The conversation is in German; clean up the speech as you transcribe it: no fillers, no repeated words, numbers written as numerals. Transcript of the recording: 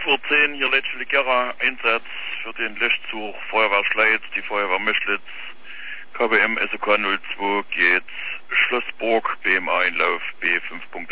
5:10 Uhr, hier Leitstelle Gera, Einsatz für den Löschzug, Feuerwehr Schleiz, die Feuerwehr Mischlitz, KBM SOK 02 geht Schlossburg, BMA Einlauf B5.1.